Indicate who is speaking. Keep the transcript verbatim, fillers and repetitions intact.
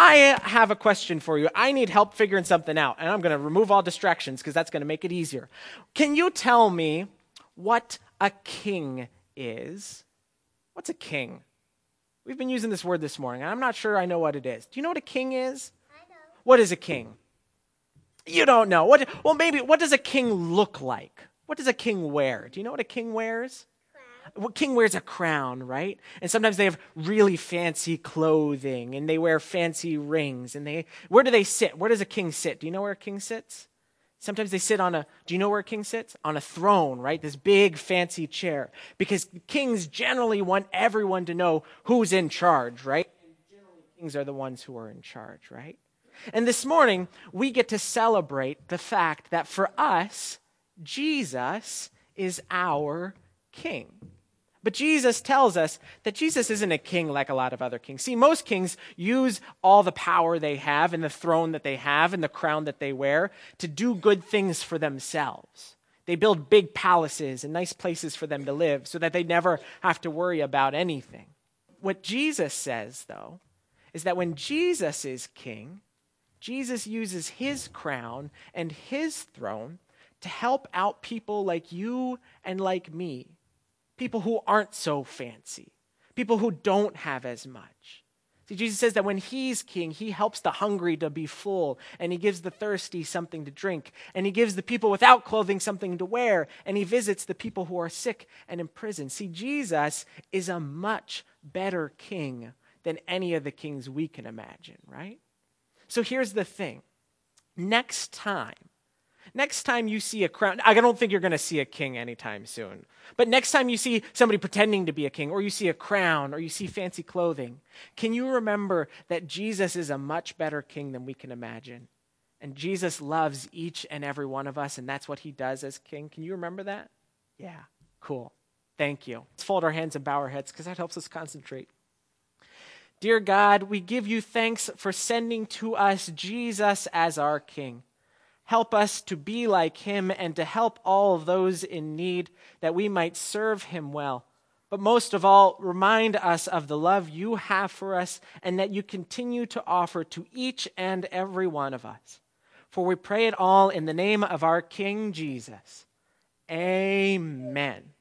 Speaker 1: I have a question for you. I need help figuring something out, and I'm going to remove all distractions because that's going to make it easier. Can you tell me what a king is? What's a king? We've been using this word this morning, and I'm not sure I know what it is. Do you know what a king is?
Speaker 2: I know.
Speaker 1: What is a king? You don't know. What? Well, maybe, what does a king look like? What does a king wear? Do you know what a king wears? Well, king wears a crown, right? And sometimes they have really fancy clothing, and they wear fancy rings. And they, where do they sit? Where does a king sit? Do you know where a king sits? Sometimes they sit on a, do you know where a king sits? On a throne, right? This big fancy chair. Because kings generally want everyone to know who's in charge, right? And generally kings are the ones who are in charge, right? And this morning, we get to celebrate the fact that for us, Jesus is our king. But Jesus tells us that Jesus isn't a king like a lot of other kings. See, most kings use all the power they have and the throne that they have and the crown that they wear to do good things for themselves. They build big palaces and nice places for them to live so that they never have to worry about anything. What Jesus says, though, is that when Jesus is king, Jesus uses his crown and his throne to help out people like you and like me, people who aren't so fancy, people who don't have as much. See, Jesus says that when he's king, he helps the hungry to be full, and he gives the thirsty something to drink, and he gives the people without clothing something to wear, and he visits the people who are sick and in prison. See, Jesus is a much better king than any of the kings we can imagine, right? So here's the thing. Next time, next time you see a crown, I don't think you're going to see a king anytime soon. But next time you see somebody pretending to be a king, or you see a crown, or you see fancy clothing, can you remember that Jesus is a much better king than we can imagine? And Jesus loves each and every one of us, and that's what he does as king. Can you remember that? Yeah, cool. Thank you. Let's fold our hands and bow our heads because that helps us concentrate. Dear God, we give you thanks for sending to us Jesus as our King. Help us to be like him and to help all of those in need that we might serve him well. But most of all, remind us of the love you have for us and that you continue to offer to each and every one of us. For we pray it all in the name of our King Jesus. Amen.